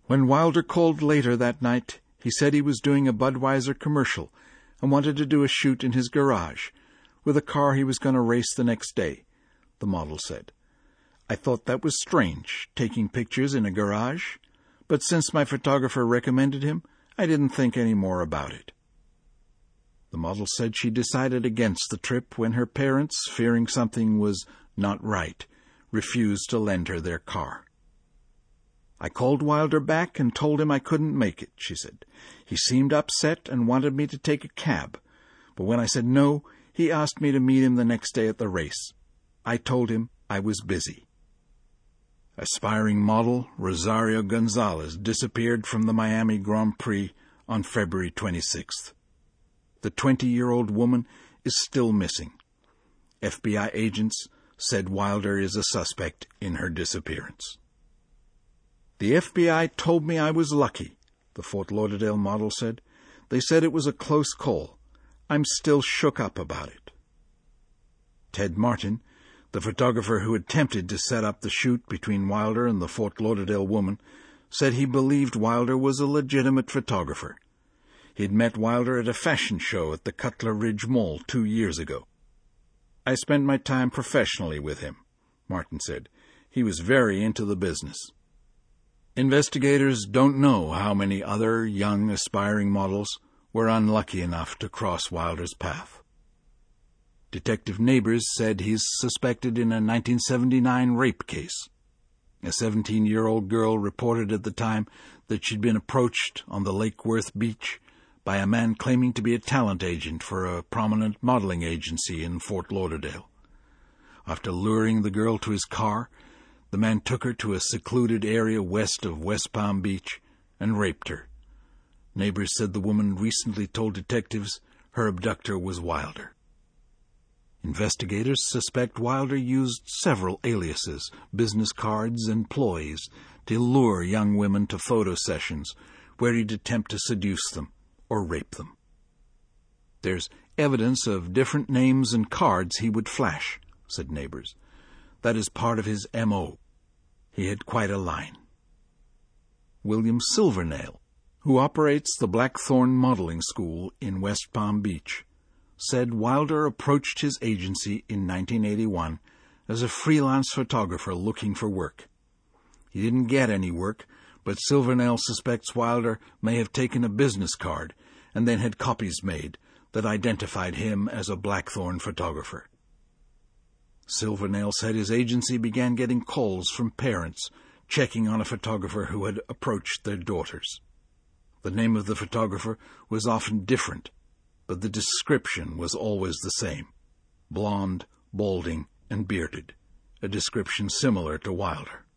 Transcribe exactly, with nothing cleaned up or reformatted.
When Wilder called later that night, he said he was doing a Budweiser commercial and wanted to do a shoot in his garage, with a car he was going to race the next day, the model said. I thought that was strange, taking pictures in a garage, but since my photographer recommended him, I didn't think any more about it. The model said she decided against the trip when her parents, fearing something was not right, refused to lend her their car. I called Wilder back and told him I couldn't make it, she said. He seemed upset and wanted me to take a cab, but when I said no, he asked me to meet him the next day at the race. I told him I was busy. Aspiring model Rosario Gonzalez disappeared from the Miami Grand Prix on February twenty-sixth. The twenty-year-old woman is still missing. F B I agents said Wilder is a suspect in her disappearance. The F B I told me I was lucky, the Fort Lauderdale model said. They said it was a close call. I'm still shook up about it. Ted Martin, the photographer who attempted to set up the shoot between Wilder and the Fort Lauderdale woman, said he believed Wilder was a legitimate photographer. He'd met Wilder at a fashion show at the Cutler Ridge Mall two years ago. I spent my time professionally with him, Martin said. He was very into the business. Investigators don't know how many other young aspiring models were unlucky enough to cross Wilder's path. Detective Neighbors said he's suspected in a nineteen seventy-nine rape case. A seventeen-year-old girl reported at the time that she'd been approached on the Lake Worth beach by a man claiming to be a talent agent for a prominent modeling agency in Fort Lauderdale. After luring the girl to his car, the man took her to a secluded area west of West Palm Beach and raped her. Neighbors said the woman recently told detectives her abductor was Wilder. Investigators suspect Wilder used several aliases, business cards, and ploys to lure young women to photo sessions where he'd attempt to seduce them or rape them. There's evidence of different names and cards he would flash, said Neighbors. That is part of his M O. He had quite a line. William Silvernail, who operates the Blackthorn Modeling School in West Palm Beach, said Wilder approached his agency in nineteen eighty-one as a freelance photographer looking for work. He didn't get any work, but Silvernail suspects Wilder may have taken a business card and then had copies made that identified him as a Blackthorn photographer. Silvernail said his agency began getting calls from parents checking on a photographer who had approached their daughters. The name of the photographer was often different, but the description was always the same: blonde, balding, and bearded, a description similar to Wilder.